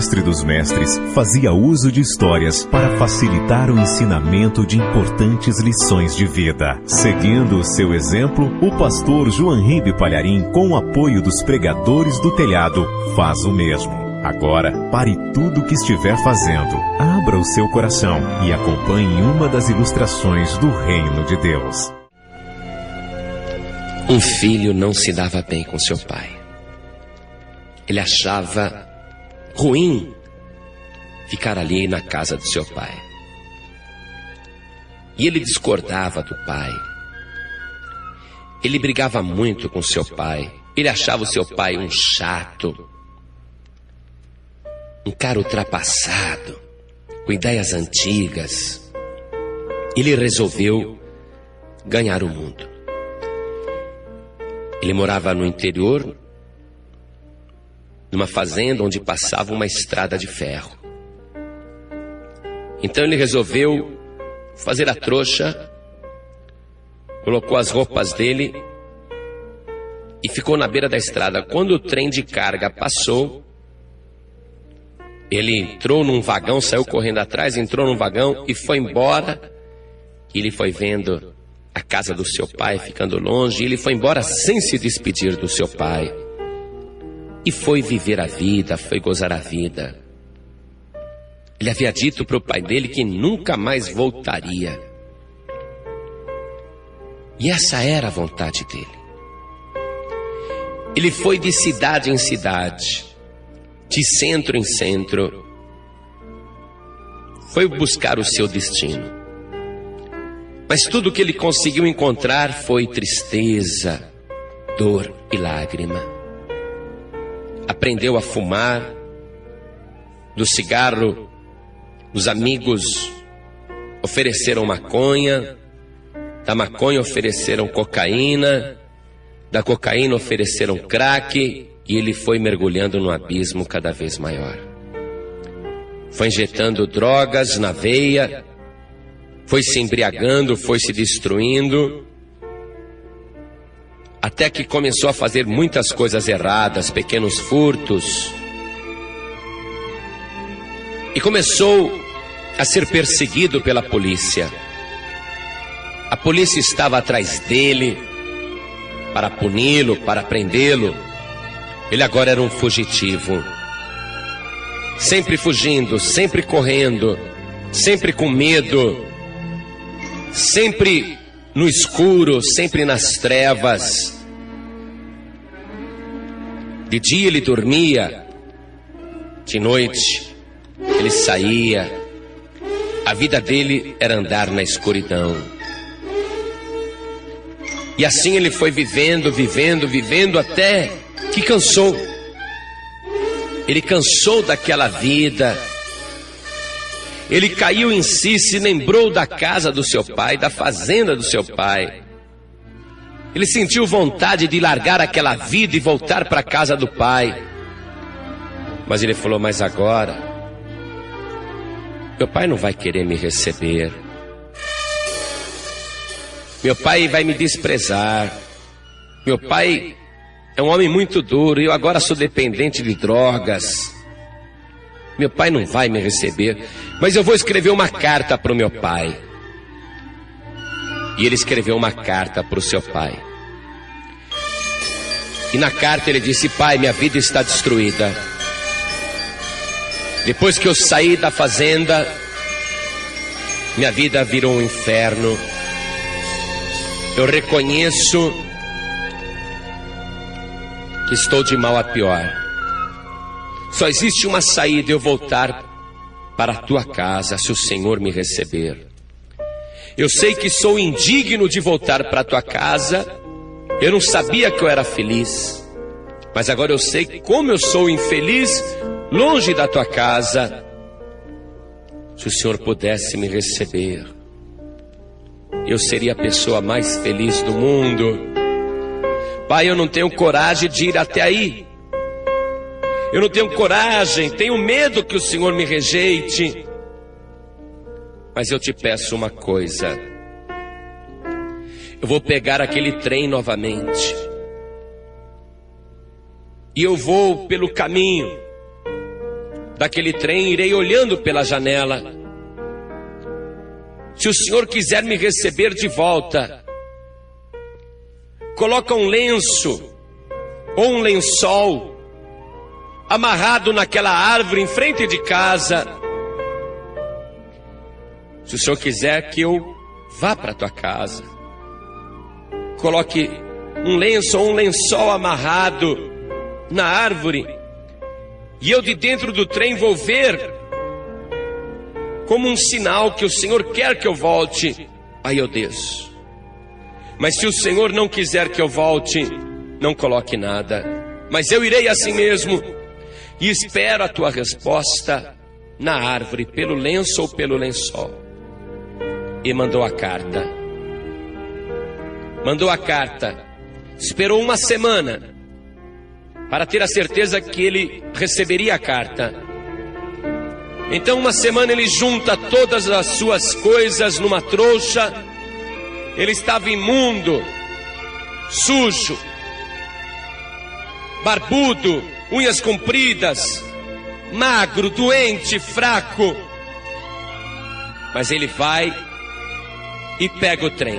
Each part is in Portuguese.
mestre dos mestres, fazia uso de histórias para facilitar o ensinamento de importantes lições de vida. Seguindo o seu exemplo, o pastor João Ribe Palharim, com o apoio dos pregadores do telhado, faz o mesmo. Agora, pare tudo o que estiver fazendo, abra o seu coração e acompanhe uma das ilustrações do Reino de Deus. Um filho não se dava bem com seu pai. Ele achava ruim ficar ali na casa do seu pai. E ele discordava do pai. Ele brigava muito com seu pai. Ele achava o seu pai um chato, um cara ultrapassado, com ideias antigas. Ele resolveu ganhar o mundo. Ele morava no interior, numa fazenda onde passava uma estrada de ferro. Então ele resolveu fazer a trouxa, colocou as roupas dele e ficou na beira da estrada. Quando o trem de carga passou, ele entrou num vagão, saiu correndo atrás, entrou num vagão e foi embora. E ele foi vendo a casa do seu pai ficando longe, e ele foi embora sem se despedir do seu pai. E foi viver a vida, foi gozar a vida. Ele havia dito para o pai dele que nunca mais voltaria. E essa era a vontade dele. Ele foi de cidade em cidade, de centro em centro, foi buscar o seu destino. Mas tudo que ele conseguiu encontrar foi tristeza, dor e lágrima. Aprendeu a fumar. Do cigarro, os amigos ofereceram maconha. Da maconha ofereceram cocaína. Da cocaína ofereceram crack. E ele foi mergulhando num abismo cada vez maior. Foi injetando drogas na veia, foi se embriagando, foi se destruindo, até que começou a fazer muitas coisas erradas, pequenos furtos, e começou a ser perseguido pela polícia. A polícia estava atrás dele para puni-lo, para prendê-lo. Ele agora era um fugitivo, sempre fugindo, sempre correndo, sempre com medo, sempre no escuro, sempre nas trevas. De dia ele dormia, de noite ele saía. A vida dele era andar na escuridão. E assim ele foi vivendo, até que cansou. Ele cansou daquela vida. Ele caiu em si, se lembrou da casa do seu pai, da fazenda do seu pai. Ele sentiu vontade de largar aquela vida e voltar para a casa do pai. Mas ele falou: mas agora meu pai não vai querer me receber. Meu pai vai me desprezar. Meu pai é um homem muito duro e eu agora sou dependente de drogas. Meu pai não vai me receber, mas eu vou escrever uma carta para o meu pai. E ele escreveu uma carta para o seu pai. E na carta ele disse: pai, minha vida está destruída. Depois que eu saí da fazenda, minha vida virou um inferno. Eu reconheço que estou de mal a pior. Só existe uma saída: eu voltar para a tua casa, se o Senhor me receber. Eu sei que sou indigno de voltar para a tua casa. Eu não sabia que eu era feliz, mas agora eu sei como eu sou infeliz longe da tua casa. Se o Senhor pudesse me receber, eu seria a pessoa mais feliz do mundo. Pai, eu não tenho coragem de ir até aí. Eu não tenho coragem, tenho medo que o Senhor me rejeite. Mas eu te peço uma coisa: eu vou pegar aquele trem novamente, e eu vou pelo caminho daquele trem, irei olhando pela janela. Se o Senhor quiser me receber de volta, coloca um lenço ou um lençol amarrado naquela árvore em frente de casa. Se o Senhor quiser que eu vá para a tua casa, coloque um lenço ou um lençol amarrado na árvore, e eu de dentro do trem vou ver como um sinal que o Senhor quer que eu volte. Aí eu desço. Mas se o Senhor não quiser que eu volte, não coloque nada, mas eu irei assim mesmo, e espero a tua resposta na árvore, pelo lenço ou pelo lençol. E mandou a carta. Mandou a carta. Esperou uma semana para ter a certeza que ele receberia a carta. Então, uma semana ele junta todas as suas coisas numa trouxa. Ele estava imundo, sujo, barbudo, unhas compridas, magro, doente, fraco. Mas ele vai e pega o trem.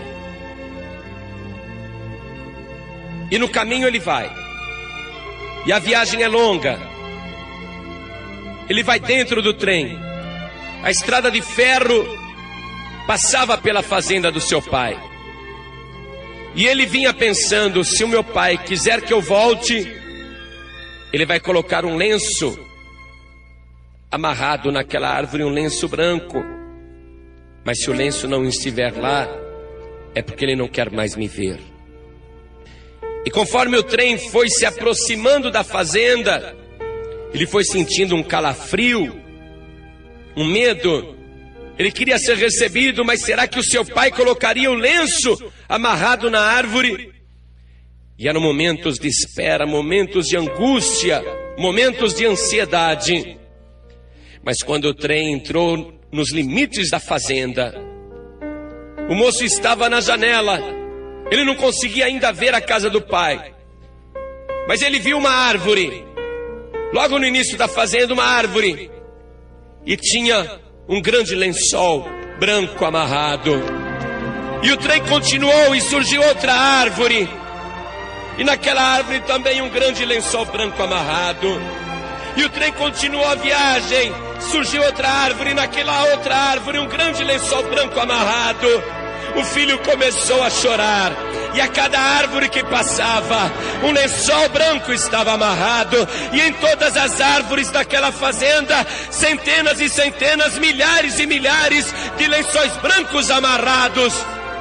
E no caminho ele vai. E a viagem é longa. Ele vai dentro do trem. A estrada de ferro passava pela fazenda do seu pai. E ele vinha pensando: se o meu pai quiser que eu volte, ele vai colocar um lenço amarrado naquela árvore, um lenço branco. Mas se o lenço não estiver lá, é porque ele não quer mais me ver. E conforme o trem foi se aproximando da fazenda, ele foi sentindo um calafrio, um medo. Ele queria ser recebido, mas será que o seu pai colocaria o lenço amarrado na árvore? E eram momentos de espera, momentos de angústia, momentos de ansiedade. Mas quando o trem entrou nos limites da fazenda, o moço estava na janela. Ele não conseguia ainda ver a casa do pai, mas ele viu uma árvore, logo no início da fazenda, uma árvore, e tinha um grande lençol branco amarrado. E o trem continuou e surgiu outra árvore, e naquela árvore também um grande lençol branco amarrado. E o trem continuou a viagem, surgiu outra árvore, e naquela outra árvore um grande lençol branco amarrado. O filho começou a chorar, e a cada árvore que passava, um lençol branco estava amarrado. E em todas as árvores daquela fazenda, centenas e centenas, milhares e milhares de lençóis brancos amarrados.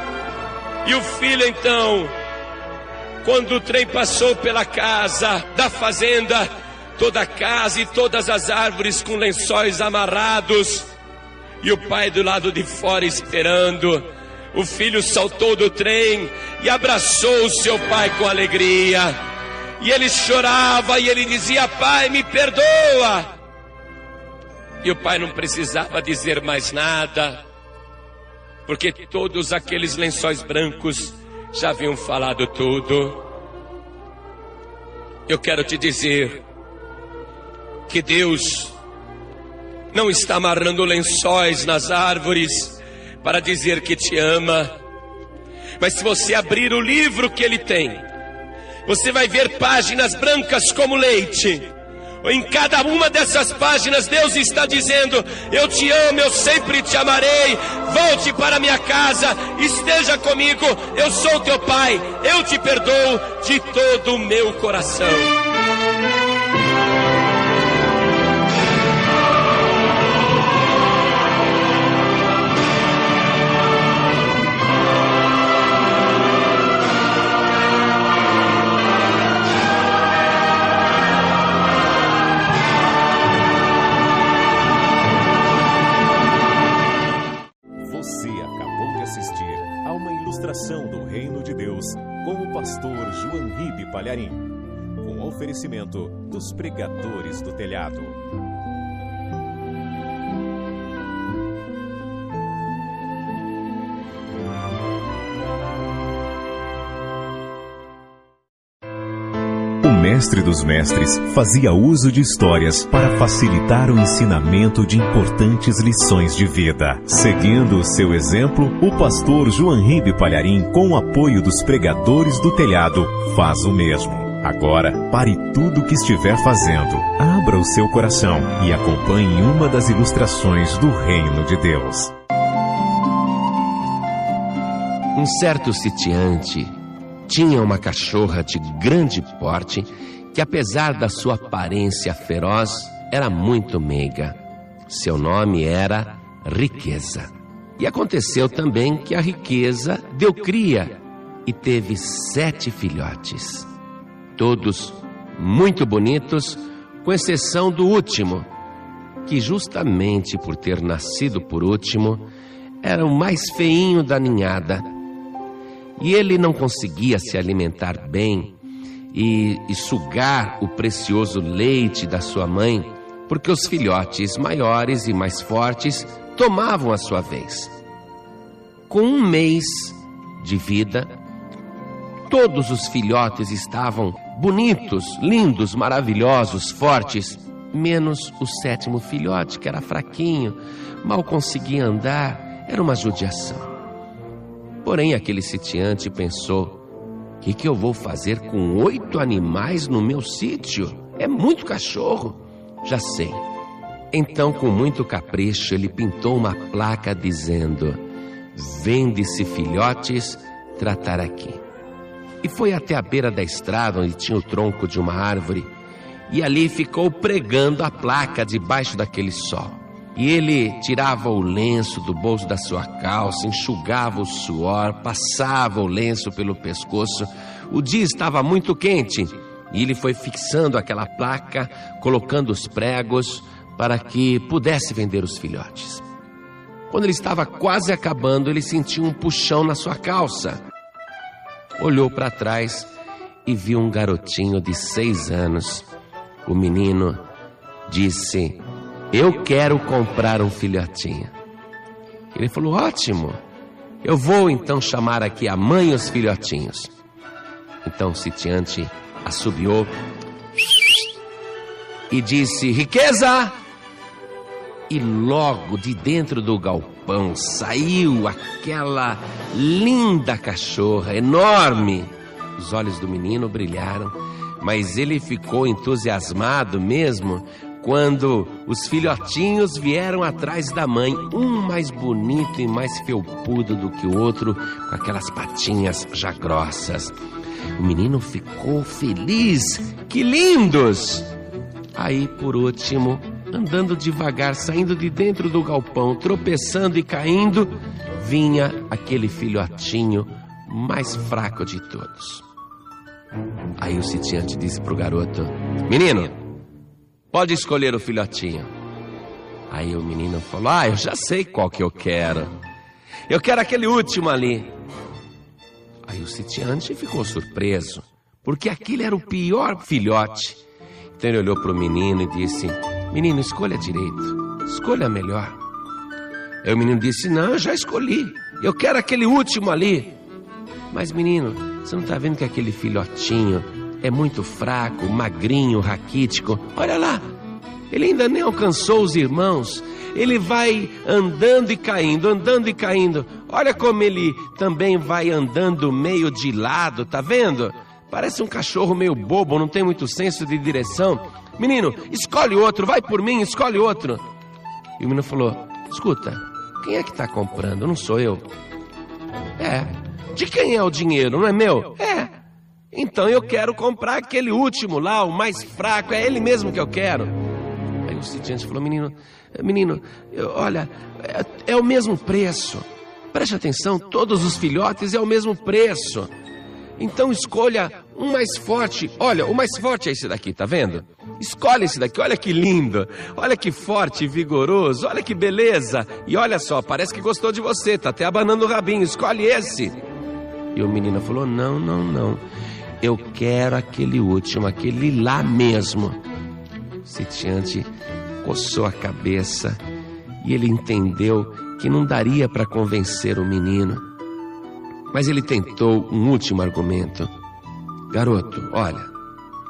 E o filho então, quando o trem passou pela casa da fazenda, toda a casa e todas as árvores com lençóis amarrados, e o pai do lado de fora esperando, o filho saltou do trem e abraçou o seu pai com alegria. E ele chorava e ele dizia: pai, me perdoa. E o pai não precisava dizer mais nada, porque todos aqueles lençóis brancos já haviam falado tudo. Eu quero te dizer que Deus não está amarrando lençóis nas árvores para dizer que te ama. Mas se você abrir o livro que Ele tem, você vai ver páginas brancas como leite. Em cada uma dessas páginas Deus está dizendo: eu te amo, eu sempre te amarei. Volte para minha casa, esteja comigo. Eu sou teu pai, eu te perdoo de todo o meu coração. Do Reino de Deus, com o pastor Joanribe Palharim, com oferecimento dos Pregadores do Telhado. mestre dos mestres fazia uso de histórias para facilitar o ensinamento de importantes lições de vida. Seguindo o seu exemplo, o pastor Joanribe Palharim, com o apoio dos pregadores do telhado, faz o mesmo. Agora, pare tudo o que estiver fazendo, abra o seu coração e acompanhe uma das ilustrações do Reino de Deus. Um certo sitiante tinha uma cachorra de grande porte que, apesar da sua aparência feroz, era muito meiga. Seu nome era Riqueza. E aconteceu também que a Riqueza deu cria e teve 7 filhotes. Todos muito bonitos, com exceção do último, que justamente por ter nascido por último, era o mais feinho da ninhada. E ele não conseguia se alimentar bem e sugar o precioso leite da sua mãe, porque os filhotes maiores e mais fortes tomavam a sua vez. Com 1 mês de vida, todos os filhotes estavam bonitos, lindos, maravilhosos, fortes, menos o 7º filhote, que era fraquinho, mal conseguia andar, era uma judiação. Porém, aquele sitiante pensou: o que eu vou fazer com 8 animais no meu sítio? É muito cachorro. Já sei. Então, com muito capricho, ele pintou uma placa dizendo: vende-se filhotes, tratar aqui. E foi até a beira da estrada, onde tinha o tronco de uma árvore, e ali ficou pregando a placa debaixo daquele sol. E ele tirava o lenço do bolso da sua calça, enxugava o suor, passava o lenço pelo pescoço. O dia estava muito quente e ele foi fixando aquela placa, colocando os pregos para que pudesse vender os filhotes. Quando ele estava quase acabando, ele sentiu um puxão na sua calça. Olhou para trás e viu um garotinho de 6 anos. O menino disse: eu quero comprar um filhotinho. Ele falou: ótimo, eu vou então chamar aqui a mãe e os filhotinhos. Então o sitiante assobiou e disse: Riqueza! E logo de dentro do galpão saiu aquela linda cachorra, enorme. Os olhos do menino brilharam, mas ele ficou entusiasmado mesmo quando os filhotinhos vieram atrás da mãe, um mais bonito e mais felpudo do que o outro, com aquelas patinhas já grossas. O menino ficou feliz. Que lindos! Aí, por último, andando devagar, saindo de dentro do galpão, tropeçando e caindo, vinha aquele filhotinho mais fraco de todos. Aí o sitiante disse pro garoto: menino, pode escolher o filhotinho. Aí o menino falou: eu já sei qual que eu quero. Eu quero aquele último ali. Aí o sitiante ficou surpreso, porque aquele era o pior filhote. Então ele olhou pro menino e disse: menino, escolha direito, escolha melhor. Aí o menino disse: não, eu já escolhi, eu quero aquele último ali. Mas menino, você não está vendo que aquele filhotinho é muito fraco, magrinho, raquítico? Olha lá, ele ainda nem alcançou os irmãos. Ele vai andando e caindo, andando e caindo. Olha como ele também vai andando meio de lado, tá vendo? Parece um cachorro meio bobo, não tem muito senso de direção. Menino, escolhe outro, vai por mim, escolhe outro. E o menino falou: escuta, quem é que está comprando? Não sou eu. É. De quem é o dinheiro? Não é meu? É. Então eu quero comprar aquele último lá, o mais fraco, é ele mesmo que eu quero. Aí o sitiante falou: menino, olha, é o mesmo preço. Preste atenção, todos os filhotes é o mesmo preço. Então escolha um mais forte. Olha, o mais forte é esse daqui, tá vendo? Escolhe esse daqui, olha que lindo. Olha que forte e vigoroso, olha que beleza. E olha só, parece que gostou de você, tá até abanando o rabinho, escolhe esse. E o menino falou: não, eu quero aquele último, aquele lá mesmo. O sitiante coçou a cabeça e ele entendeu que não daria para convencer o menino. Mas ele tentou um último argumento: garoto, olha,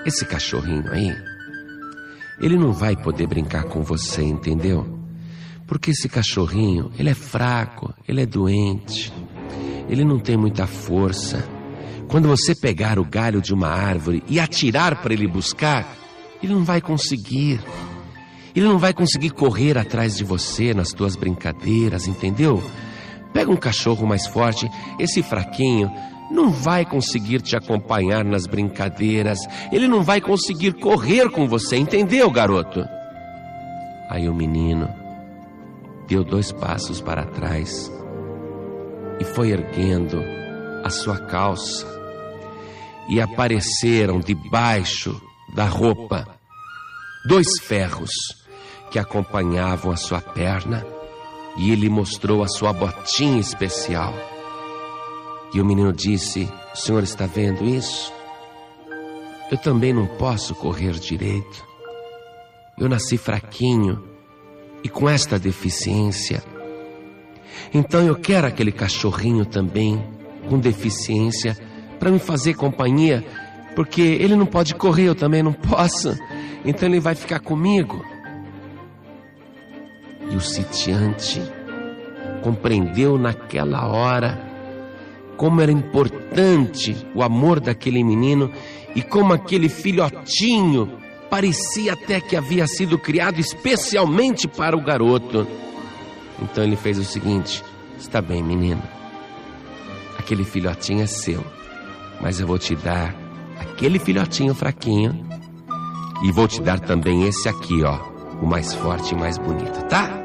esse cachorrinho aí, ele não vai poder brincar com você, entendeu? Porque esse cachorrinho, ele é fraco, ele é doente, ele não tem muita força. Quando você pegar o galho de uma árvore e atirar para ele buscar, ele não vai conseguir. Ele não vai conseguir correr atrás de você nas tuas brincadeiras, entendeu? Pega um cachorro mais forte, esse fraquinho não vai conseguir te acompanhar nas brincadeiras. Ele não vai conseguir correr com você, entendeu, garoto? Aí o menino deu 2 passos para trás e foi erguendo a sua calça, e apareceram debaixo da roupa 2 ferros que acompanhavam a sua perna, e ele mostrou a sua botinha especial. E o menino disse: o senhor está vendo isso? Eu também não posso correr direito. Eu nasci fraquinho e com esta deficiência. Então eu quero aquele cachorrinho também com deficiência para me fazer companhia, porque ele não pode correr, eu também não posso. Então ele vai ficar comigo. E o sitiante compreendeu naquela hora como era importante o amor daquele menino e como aquele filhotinho parecia até que havia sido criado especialmente para o garoto. Então ele fez o seguinte: está bem, menino, aquele filhotinho é seu, mas eu vou te dar aquele filhotinho fraquinho e vou te dar também esse aqui, ó, o mais forte e mais bonito, tá?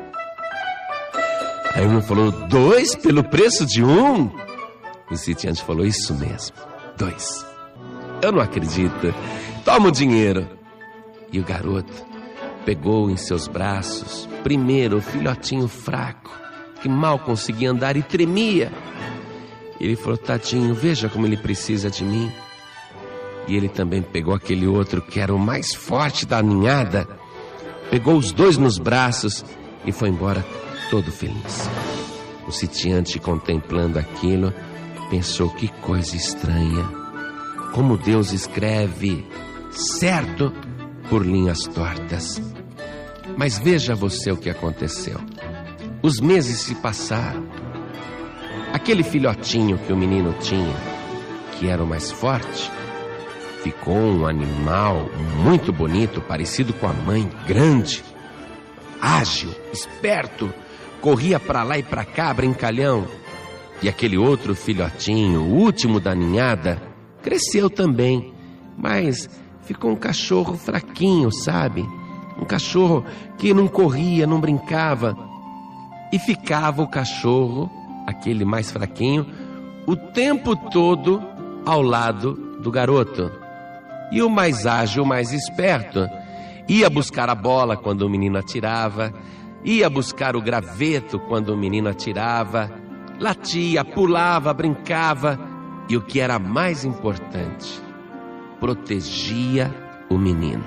Aí um falou: 2 pelo preço de 1? O sitiante falou: isso mesmo, 2. Eu não acredito. Toma o dinheiro. E o garoto pegou em seus braços primeiro o filhotinho fraco, que mal conseguia andar e tremia. Ele falou: tadinho, veja como ele precisa de mim. E ele também pegou aquele outro que era o mais forte da ninhada, pegou os 2 nos braços e foi embora todo feliz. O sitiante, contemplando aquilo, pensou: que coisa estranha, como Deus escreve certo por linhas tortas. Mas veja você o que aconteceu. Os meses se passaram. Aquele filhotinho que o menino tinha, que era o mais forte, ficou um animal muito bonito, parecido com a mãe, grande, ágil, esperto, corria para lá e para cá, brincalhão. E aquele outro filhotinho, o último da ninhada, cresceu também, mas ficou um cachorro fraquinho, sabe? Um cachorro que não corria, não brincava. E ficava o cachorro, aquele mais fraquinho, o tempo todo ao lado do garoto. E o mais ágil, o mais esperto, ia buscar a bola quando o menino atirava, ia buscar o graveto quando o menino atirava, latia, pulava, brincava e, o que era mais importante, protegia o menino.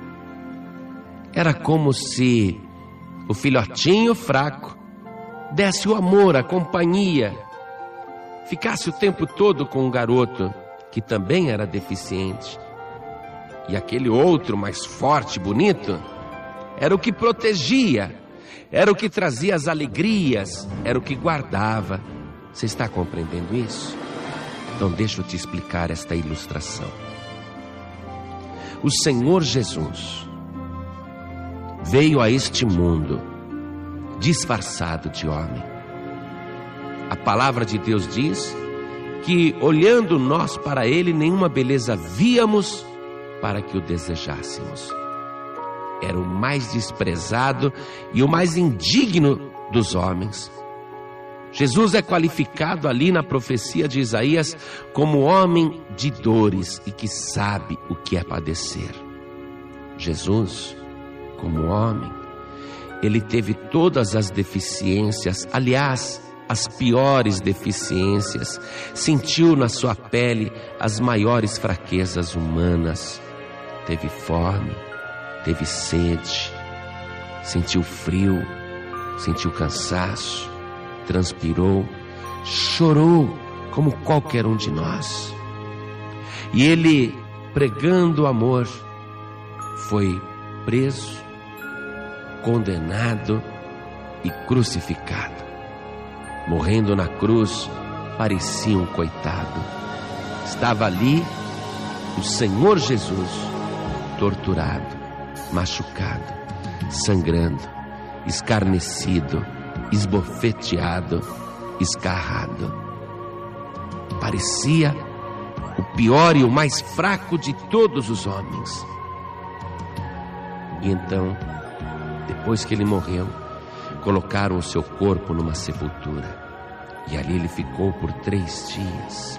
Era como se o filhotinho fraco desse o amor, a companhia, ficasse o tempo todo com o garoto, que também era deficiente. E aquele outro mais forte, bonito, era o que protegia, era o que trazia as alegrias, era o que guardava. Você está compreendendo isso? Então deixa eu te explicar esta ilustração. O Senhor Jesus veio a este mundo disfarçado de homem. A palavra de Deus diz que, olhando nós para Ele, nenhuma beleza víamos para que o desejássemos. Era o mais desprezado e o mais indigno dos homens. Jesus é qualificado ali na profecia de Isaías como homem de dores e que sabe o que é padecer. Jesus, como homem, ele teve todas as deficiências, aliás, as piores deficiências, sentiu na sua pele as maiores fraquezas humanas. Teve fome, teve sede, sentiu frio, sentiu cansaço, transpirou, chorou como qualquer um de nós. E ele, pregando o amor, foi preso, condenado e crucificado. Morrendo na cruz, parecia um coitado. Estava ali o Senhor Jesus, torturado, machucado, sangrando, escarnecido, esbofeteado, escarrado. Parecia o pior e o mais fraco de todos os homens. E então, depois que ele morreu, colocaram o seu corpo numa sepultura. E ali ele ficou por 3 dias.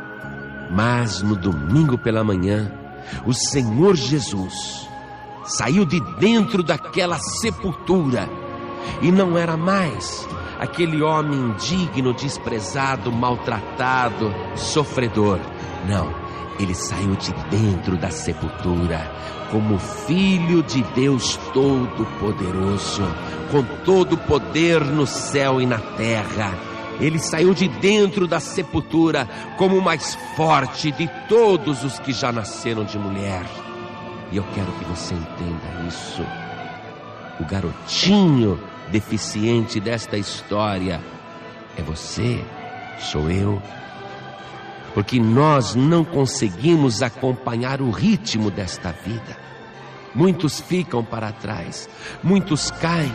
Mas no domingo pela manhã, o Senhor Jesus saiu de dentro daquela sepultura. E não era mais aquele homem indigno, desprezado, maltratado, sofredor. Não, ele saiu de dentro da sepultura como Filho de Deus Todo-Poderoso, com todo o poder no céu e na terra. Ele saiu de dentro da sepultura como o mais forte de todos os que já nasceram de mulher. E eu quero que você entenda isso. O garotinho deficiente desta história é você, sou eu. Porque nós não conseguimos acompanhar o ritmo desta vida. Muitos ficam para trás, muitos caem.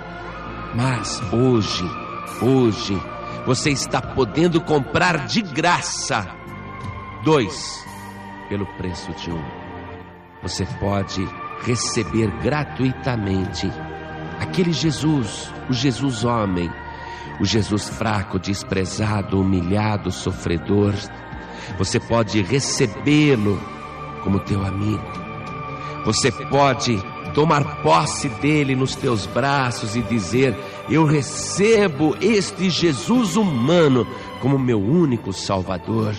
Mas hoje, você está podendo comprar de graça 2 pelo preço de 1. Você pode receber gratuitamente aquele Jesus, o Jesus homem, o Jesus fraco, desprezado, humilhado, sofredor. Você pode recebê-lo como teu amigo. Você pode tomar posse dele nos teus braços e dizer: eu recebo este Jesus humano como meu único Salvador.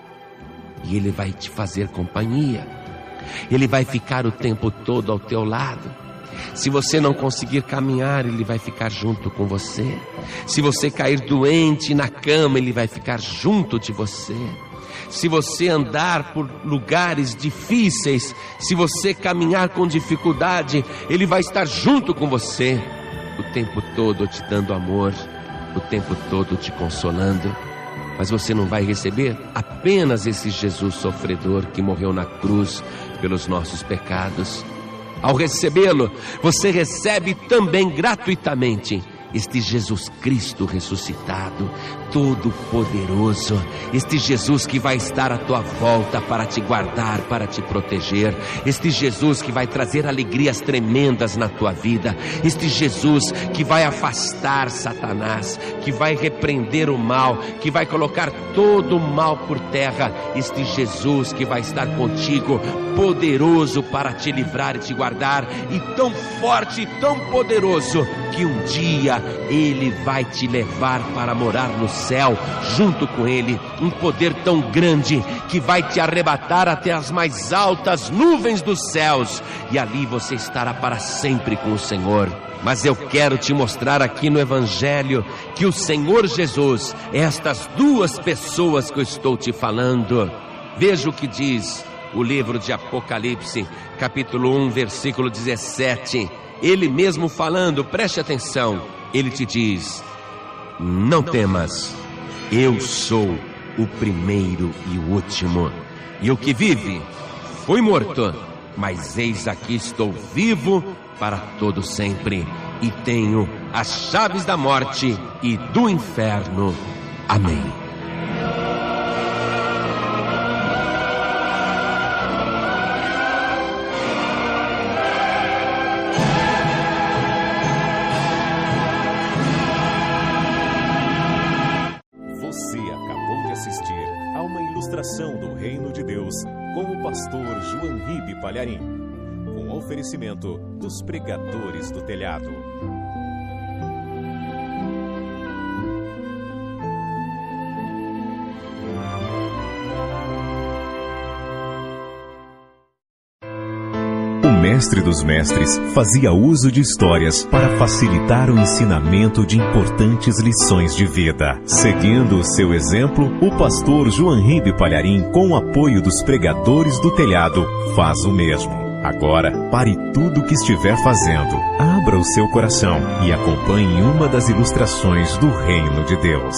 E ele vai te fazer companhia. Ele vai ficar o tempo todo ao teu lado. Se você não conseguir caminhar, ele vai ficar junto com você. Se você cair doente na cama, ele vai ficar junto de você. Se você andar por lugares difíceis, se você caminhar com dificuldade, ele vai estar junto com você, o tempo todo te dando amor, o tempo todo te consolando. Mas você não vai receber apenas esse Jesus sofredor que morreu na cruz pelos nossos pecados. Ao recebê-lo, você recebe também gratuitamente este Jesus Cristo ressuscitado, todo-poderoso, este Jesus que vai estar à tua volta para te guardar, para te proteger, este Jesus que vai trazer alegrias tremendas na tua vida, este Jesus que vai afastar Satanás, que vai repreender o mal, que vai colocar todo o mal por terra, este Jesus que vai estar contigo, poderoso para te livrar e te guardar, e tão forte e tão poderoso que um dia ele vai te levar para morar no céu junto com ele, um poder tão grande que vai te arrebatar até as mais altas nuvens dos céus, e ali você estará para sempre com o Senhor. Mas eu quero te mostrar aqui no Evangelho que o Senhor Jesus é estas 2 pessoas que eu estou te falando. Veja o que diz o livro de Apocalipse, capítulo 1, versículo 17. Ele mesmo falando, preste atenção. Ele te diz: não temas, eu sou o primeiro e o último, e o que vive foi morto, mas eis aqui estou vivo para todo sempre, e tenho as chaves da morte e do inferno. Amém. Do Reino de Deus com o pastor Joanribe Palharim, com oferecimento dos Pregadores do Telhado. O mestre dos mestres fazia uso de histórias para facilitar o ensinamento de importantes lições de vida. Seguindo o seu exemplo, o pastor Joanribe Palharim, com o apoio dos pregadores do telhado, faz o mesmo. Agora, pare tudo o que estiver fazendo, abra o seu coração e acompanhe uma das ilustrações do Reino de Deus.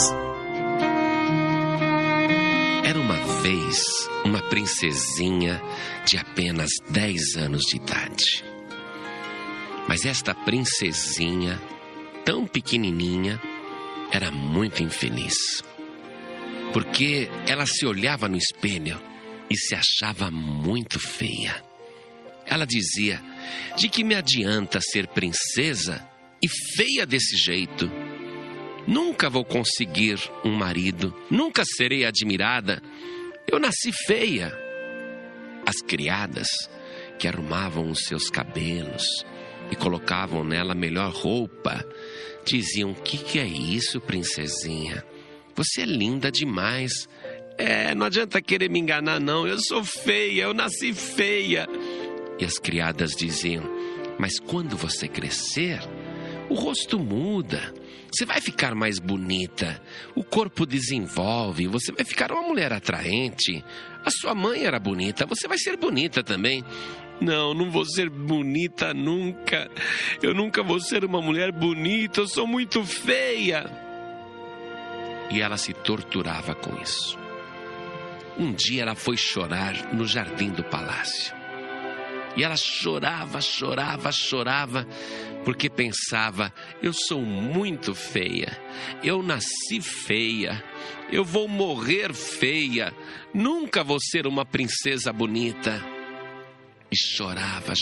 Era uma vez uma princesinha de apenas 10 anos de idade. Mas esta princesinha, tão pequenininha, era muito infeliz. Porque ela se olhava no espelho e se achava muito feia. Ela dizia: de que me adianta ser princesa e feia desse jeito? Nunca vou conseguir um marido, nunca serei admirada. Eu nasci feia. As criadas, que arrumavam os seus cabelos e colocavam nela a melhor roupa, diziam: que é isso, princesinha? Você é linda demais. Não adianta querer me enganar não, eu sou feia, eu nasci feia. E as criadas diziam: mas quando você crescer, o rosto muda, você vai ficar mais bonita, o corpo desenvolve, você vai ficar uma mulher atraente. A sua mãe era bonita, você vai ser bonita também. Não vou ser bonita nunca. Eu nunca vou ser uma mulher bonita, eu sou muito feia. E ela se torturava com isso. Um dia ela foi chorar no jardim do palácio. E ela chorava, porque pensava: eu sou muito feia, eu nasci feia, eu vou morrer feia, nunca vou ser uma princesa bonita. E chorava.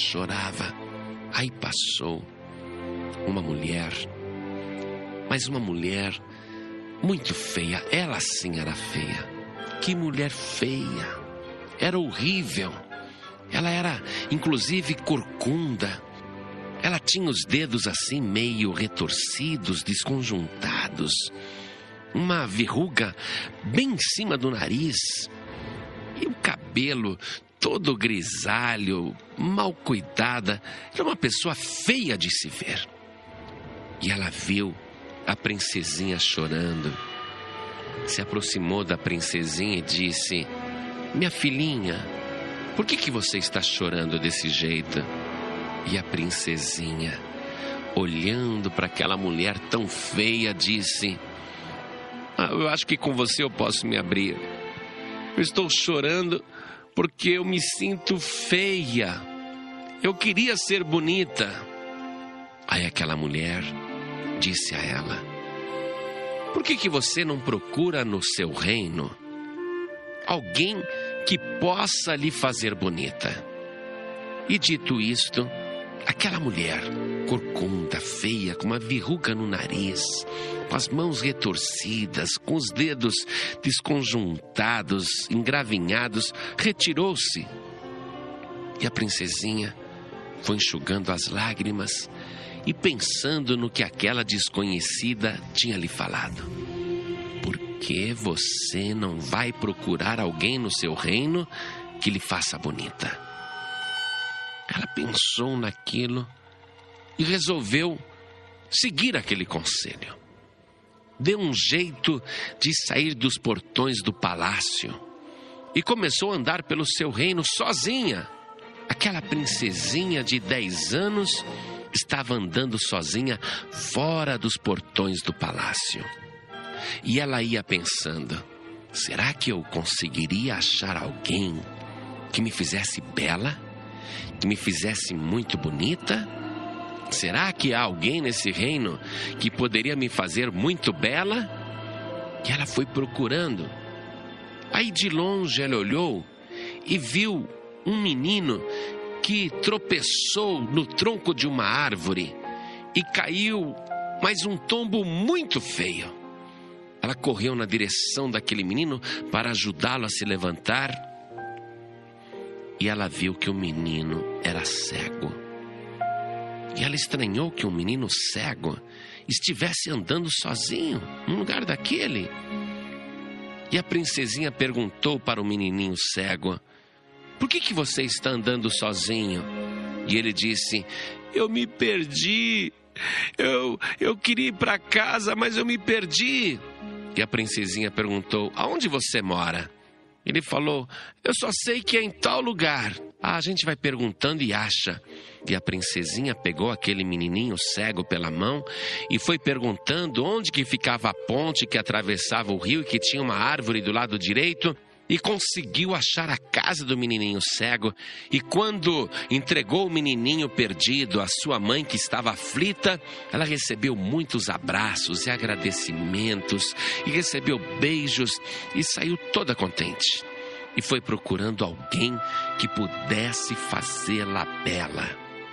Aí passou uma mulher, mas uma mulher muito feia. Ela sim era feia. Que mulher feia, era horrível. Ela era, inclusive, corcunda. Ela tinha os dedos assim meio retorcidos, desconjuntados. Uma verruga bem em cima do nariz. E o cabelo todo grisalho, mal cuidada. Era uma pessoa feia de se ver. E ela viu a princesinha chorando. Se aproximou da princesinha e disse: minha filhinha, por que você está chorando desse jeito? E a princesinha, olhando para aquela mulher tão feia, disse: eu acho que com você eu posso me abrir. Eu estou chorando porque eu me sinto feia. Eu queria ser bonita. Aí aquela mulher disse a ela: por que você não procura no seu reino alguém que possa lhe fazer bonita? E dito isto, aquela mulher, corcunda, feia, com uma verruga no nariz, com as mãos retorcidas, com os dedos desconjuntados, engravinhados, retirou-se. E a princesinha foi enxugando as lágrimas e pensando no que aquela desconhecida tinha lhe falado. Por que você não vai procurar alguém no seu reino que lhe faça bonita? Ela pensou naquilo e resolveu seguir aquele conselho. Deu um jeito de sair dos portões do palácio e começou a andar pelo seu reino sozinha. Aquela princesinha de 10 anos estava andando sozinha fora dos portões do palácio. E ela ia pensando: será que eu conseguiria achar alguém que me fizesse bela? Que me fizesse muito bonita? Será que há alguém nesse reino que poderia me fazer muito bela? E ela foi procurando. Aí de longe ela olhou e viu um menino que tropeçou no tronco de uma árvore e caiu, mas um tombo muito feio. Ela correu na direção daquele menino para ajudá-lo a se levantar. E ela viu que o menino era cego. E ela estranhou que um menino cego estivesse andando sozinho num lugar daquele. E a princesinha perguntou para o menininho cego: por que você está andando sozinho? E ele disse: eu me perdi. Eu queria ir para casa, mas eu me perdi. E a princesinha perguntou: aonde você mora? Ele falou: eu só sei que é em tal lugar. A gente vai perguntando e acha. E a princesinha pegou aquele menininho cego pela mão e foi perguntando onde que ficava a ponte que atravessava o rio e que tinha uma árvore do lado direito. E conseguiu achar a casa do menininho cego. E quando entregou o menininho perdido à sua mãe, que estava aflita, ela recebeu muitos abraços e agradecimentos, e recebeu beijos, e saiu toda contente. E foi procurando alguém que pudesse fazê-la bela.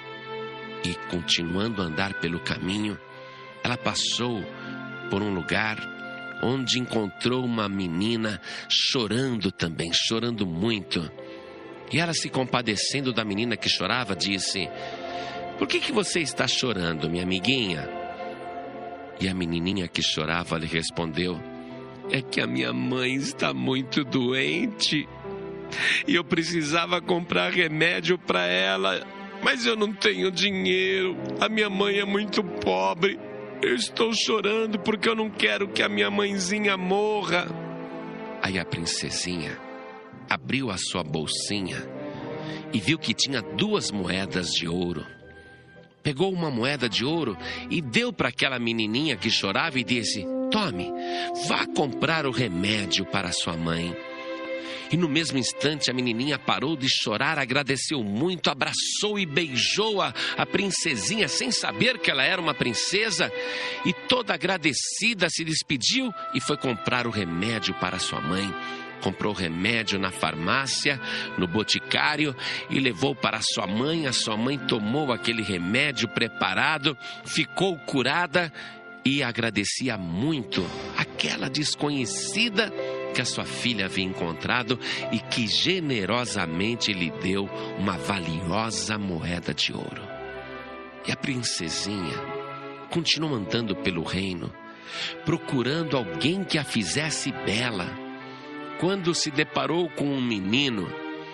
E continuando a andar pelo caminho, ela passou por um lugar onde encontrou uma menina chorando também, chorando muito. E ela, se compadecendo da menina que chorava, disse: por que você está chorando, minha amiguinha? E a menininha que chorava lhe respondeu: é que a minha mãe está muito doente e eu precisava comprar remédio para ela, mas eu não tenho dinheiro, a minha mãe é muito pobre. Eu estou chorando porque eu não quero que a minha mãezinha morra. Aí a princesinha abriu a sua bolsinha e viu que tinha 2 moedas de ouro. Pegou uma moeda de ouro e deu para aquela menininha que chorava e disse: tome, vá comprar o remédio para sua mãe. E no mesmo instante a menininha parou de chorar, agradeceu muito, abraçou e beijou a princesinha sem saber que ela era uma princesa. E toda agradecida se despediu e foi comprar o remédio para sua mãe. Comprou o remédio na farmácia, no boticário, e levou para sua mãe. A sua mãe tomou aquele remédio preparado, ficou curada e agradecia muito aquela desconhecida que a sua filha havia encontrado e que generosamente lhe deu uma valiosa moeda de ouro. E a princesinha continuou andando pelo reino, procurando alguém que a fizesse bela, quando se deparou com um menino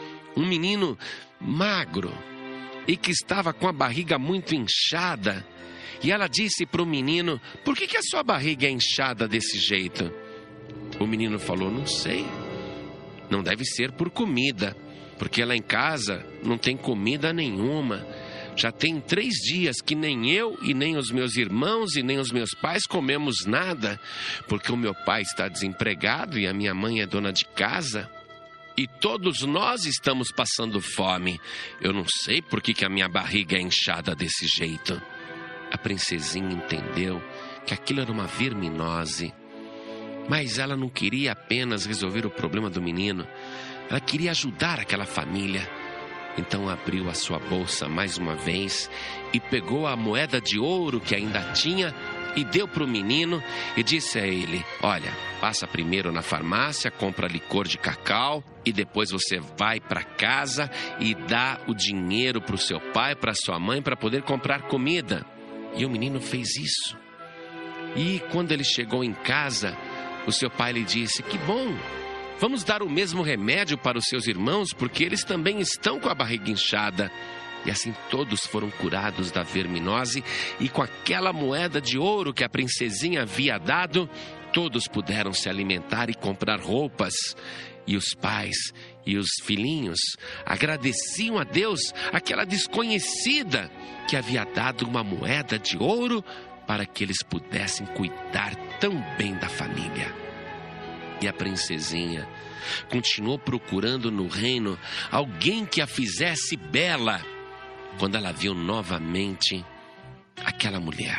magro e que estava com a barriga muito inchada. E ela disse para o menino: por que a sua barriga é inchada desse jeito? O menino falou: não sei, não deve ser por comida, porque lá em casa não tem comida nenhuma. Já tem 3 dias que nem eu e nem os meus irmãos e nem os meus pais comemos nada, porque o meu pai está desempregado e a minha mãe é dona de casa. E todos nós estamos passando fome. Eu não sei por que a minha barriga é inchada desse jeito. A princesinha entendeu que aquilo era uma verminose. Mas ela não queria apenas resolver o problema do menino, ela queria ajudar aquela família. Então abriu a sua bolsa mais uma vez e pegou a moeda de ouro que ainda tinha e deu para o menino e disse a ele: olha, passa primeiro na farmácia, compra licor de cacau e depois você vai para casa e dá o dinheiro para o seu pai, para sua mãe, para poder comprar comida. E o menino fez isso. E quando ele chegou em casa, o seu pai lhe disse: que bom, vamos dar o mesmo remédio para os seus irmãos, porque eles também estão com a barriga inchada. E assim todos foram curados da verminose, e com aquela moeda de ouro que a princesinha havia dado, todos puderam se alimentar e comprar roupas. E os pais e os filhinhos agradeciam a Deus, aquela desconhecida que havia dado uma moeda de ouro para que eles pudessem cuidar tão bem da família. E a princesinha continuou procurando no reino alguém que a fizesse bela, quando ela viu novamente aquela mulher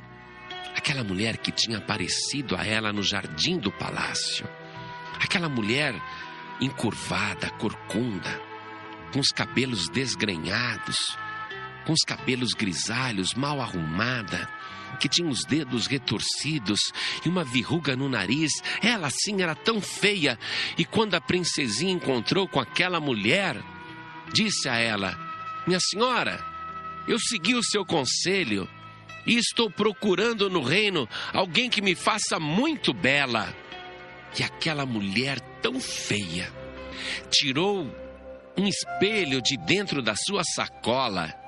que tinha aparecido a ela no jardim do palácio. Aquela mulher encurvada, corcunda, com os cabelos desgrenhados, com os cabelos grisalhos, mal arrumada, que tinha os dedos retorcidos e uma verruga no nariz. Ela sim era tão feia. E quando a princesinha encontrou com aquela mulher, disse a ela: minha senhora, eu segui o seu conselho e estou procurando no reino alguém que me faça muito bela. E aquela mulher tão feia tirou um espelho de dentro da sua sacola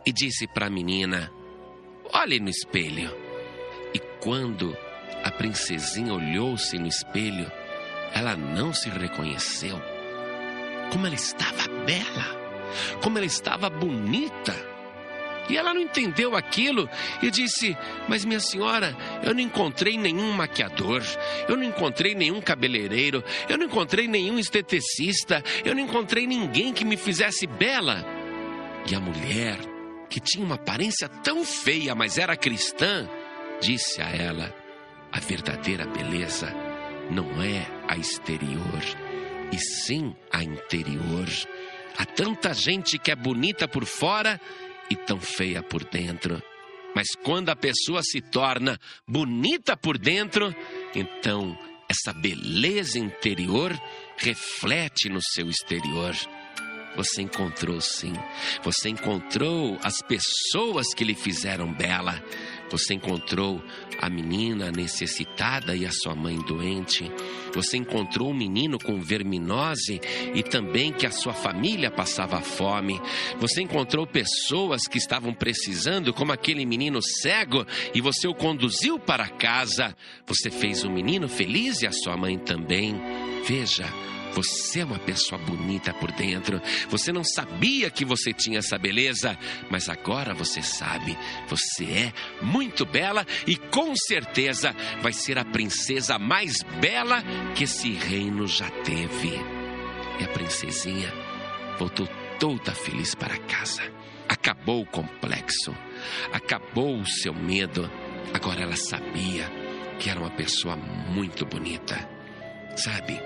e disse para a menina: olhe no espelho. E quando a princesinha olhou-se no espelho, ela não se reconheceu. Como ela estava bela, como ela estava bonita. E ela não entendeu aquilo e disse: mas minha senhora, eu não encontrei nenhum maquiador, eu não encontrei nenhum cabeleireiro, eu não encontrei nenhum esteticista, eu não encontrei ninguém que me fizesse bela. E a mulher, que tinha uma aparência tão feia, mas era cristã, disse a ela: a verdadeira beleza não é a exterior, e sim a interior. Há tanta gente que é bonita por fora e tão feia por dentro. Mas quando a pessoa se torna bonita por dentro, então essa beleza interior reflete no seu exterior. Você encontrou sim, você encontrou as pessoas que lhe fizeram bela. Você encontrou a menina necessitada e a sua mãe doente. Você encontrou um menino com verminose e também que a sua família passava fome. Você encontrou pessoas que estavam precisando, como aquele menino cego, e você o conduziu para casa. Você fez o menino feliz e a sua mãe também. Veja, você é uma pessoa bonita por dentro. Você não sabia que você tinha essa beleza, mas agora você sabe. Você é muito bela e com certeza vai ser a princesa mais bela que esse reino já teve. E a princesinha voltou toda feliz para casa. Acabou o complexo, acabou o seu medo. Agora ela sabia que era uma pessoa muito bonita. Sabe?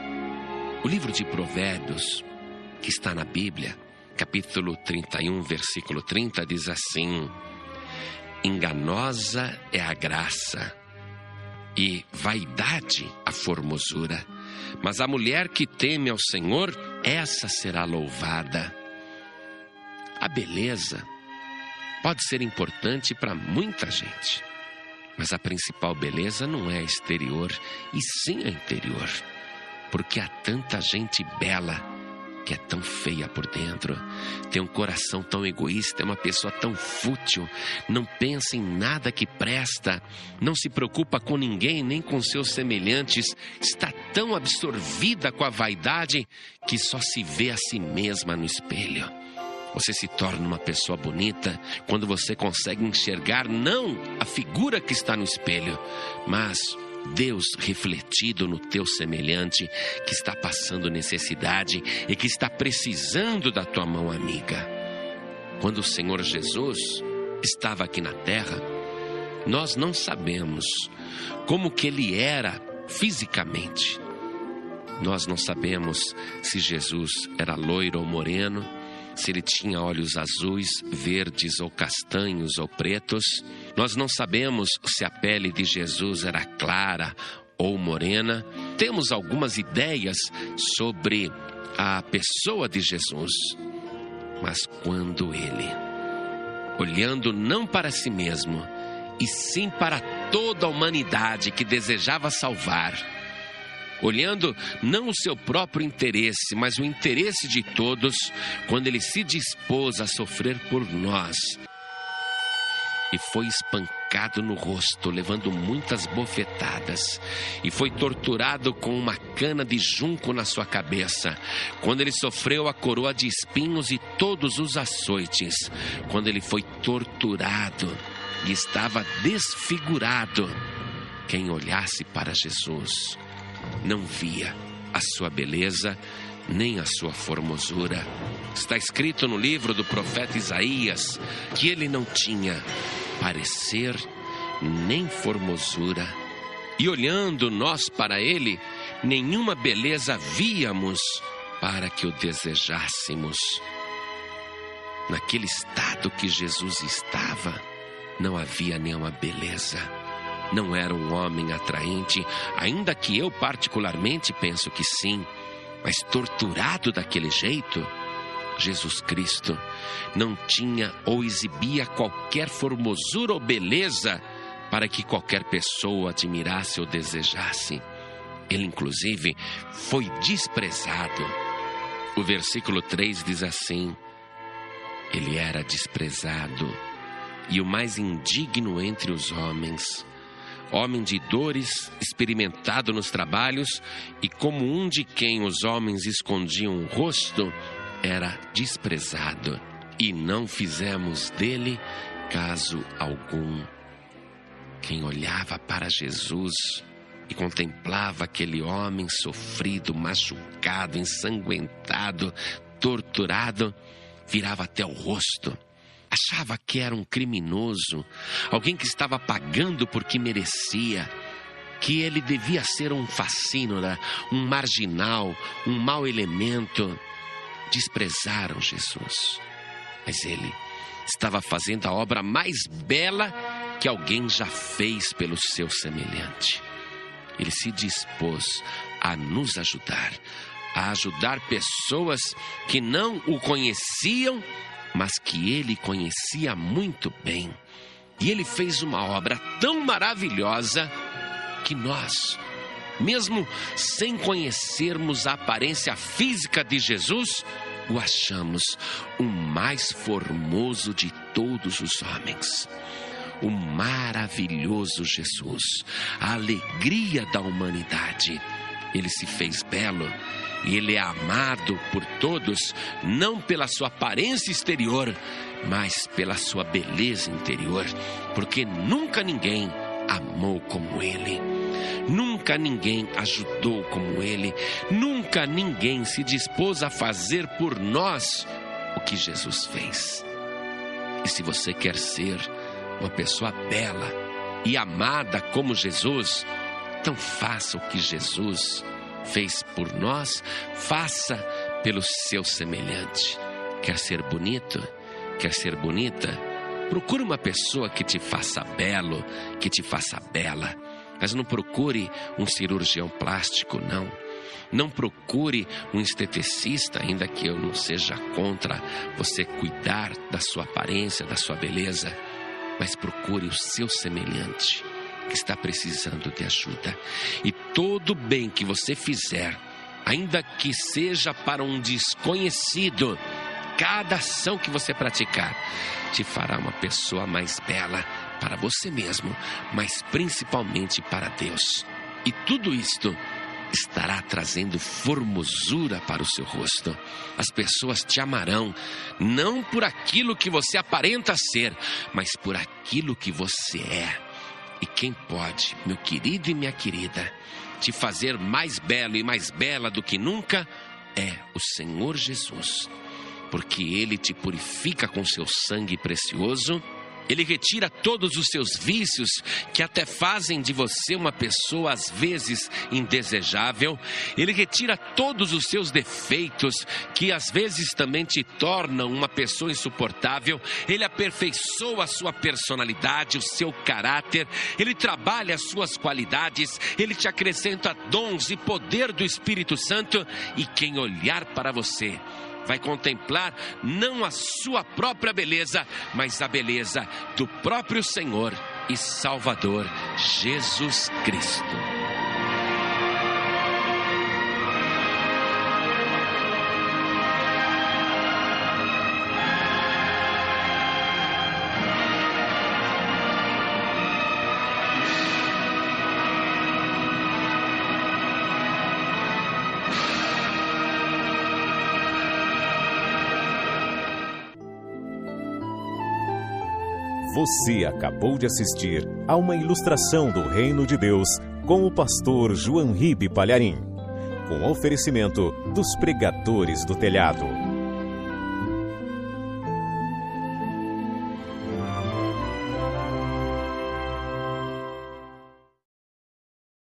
O livro de Provérbios, que está na Bíblia, capítulo 31, versículo 30, diz assim: enganosa é a graça e vaidade a formosura, mas a mulher que teme ao Senhor, essa será louvada. A beleza pode ser importante para muita gente, mas a principal beleza não é a exterior, e sim a interior. Porque há tanta gente bela que é tão feia por dentro, tem um coração tão egoísta, é uma pessoa tão fútil, não pensa em nada que presta, não se preocupa com ninguém, nem com seus semelhantes, está tão absorvida com a vaidade que só se vê a si mesma no espelho. Você se torna uma pessoa bonita quando você consegue enxergar não a figura que está no espelho, mas Deus refletido no teu semelhante que está passando necessidade e que está precisando da tua mão amiga. Quando o Senhor Jesus estava aqui na terra, nós não sabemos como que ele era fisicamente. Nós não sabemos se Jesus era loiro ou moreno, se ele tinha olhos azuis, verdes ou castanhos ou pretos. Nós não sabemos se a pele de Jesus era clara ou morena. Temos algumas ideias sobre a pessoa de Jesus. Mas quando ele, olhando não para si mesmo, e sim para toda a humanidade que desejava salvar, olhando não o seu próprio interesse, mas o interesse de todos, quando ele se dispôs a sofrer por nós, e foi espancado no rosto, levando muitas bofetadas, e foi torturado com uma cana de junco na sua cabeça, quando ele sofreu a coroa de espinhos e todos os açoites, quando ele foi torturado e estava desfigurado, quem olhasse para Jesus não via a sua beleza, nem a sua formosura. Está escrito no livro do profeta Isaías que ele não tinha parecer nem formosura. E olhando nós para ele, nenhuma beleza víamos para que o desejássemos. Naquele estado que Jesus estava, não havia nenhuma beleza. Não era um homem atraente, ainda que eu particularmente penso que sim, mas torturado daquele jeito, Jesus Cristo não tinha ou exibia qualquer formosura ou beleza para que qualquer pessoa admirasse ou desejasse. Ele inclusive foi desprezado. O versículo 3 diz assim: Ele era desprezado e o mais indigno entre os homens. Homem de dores, experimentado nos trabalhos, e como um de quem os homens escondiam o rosto, era desprezado, e não fizemos dele caso algum. Quem olhava para Jesus e contemplava aquele homem sofrido, machucado, ensanguentado, torturado, virava até o rosto. Achava que era um criminoso, alguém que estava pagando porque merecia, que ele devia ser um facínora, um marginal, um mau elemento. Desprezaram Jesus, mas ele estava fazendo a obra mais bela que alguém já fez pelo seu semelhante. Ele se dispôs a nos ajudar, a ajudar pessoas que não o conheciam, mas que ele conhecia muito bem. E ele fez uma obra tão maravilhosa que nós, mesmo sem conhecermos a aparência física de Jesus, o achamos o mais formoso de todos os homens. O maravilhoso Jesus, a alegria da humanidade. Ele se fez belo e ele é amado por todos, não pela sua aparência exterior, mas pela sua beleza interior, porque nunca ninguém amou como ele, nunca ninguém ajudou como ele, nunca ninguém se dispôs a fazer por nós o que Jesus fez. E se você quer ser uma pessoa bela e amada como Jesus, então faça o que Jesus fez por nós, faça pelo seu semelhante. Quer ser bonito? Quer ser bonita? Procure uma pessoa que te faça belo, que te faça bela. Mas não procure um cirurgião plástico, não. Não procure um esteticista, ainda que eu não seja contra você cuidar da sua aparência, da sua beleza. Mas procure o seu semelhante, que está precisando de ajuda. E todo bem que você fizer, ainda que seja para um desconhecido, cada ação que você praticar te fará uma pessoa mais bela para você mesmo, mas principalmente para Deus. E tudo isto estará trazendo formosura para o seu rosto. As pessoas te amarão, não por aquilo que você aparenta ser, mas por aquilo que você é. E quem pode, meu querido e minha querida, te fazer mais belo e mais bela do que nunca é o Senhor Jesus. Porque Ele te purifica com seu sangue precioso, Ele retira todos os seus vícios que até fazem de você uma pessoa às vezes indesejável. Ele retira todos os seus defeitos que às vezes também te tornam uma pessoa insuportável. Ele aperfeiçoa a sua personalidade, o seu caráter. Ele trabalha as suas qualidades. Ele te acrescenta dons e poder do Espírito Santo. E quem olhar para você vai contemplar não a sua própria beleza, mas a beleza do próprio Senhor e Salvador Jesus Cristo. Você acabou de assistir a uma ilustração do Reino de Deus com o pastor João Ribe Palharim, com oferecimento dos Pregadores do Telhado.